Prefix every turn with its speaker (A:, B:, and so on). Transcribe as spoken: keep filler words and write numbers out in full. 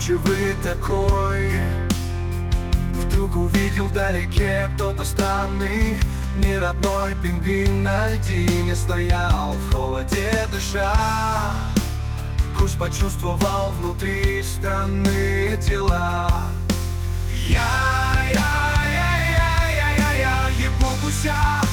A: задумчивый такой. Вдруг увидел вдалеке кто-то странный, неродной пингвин на льдине стоял, в холоде дыша. Пусть почувствовал внутри странные дела. Я, я, я, я, я, я, я, ебу гуся.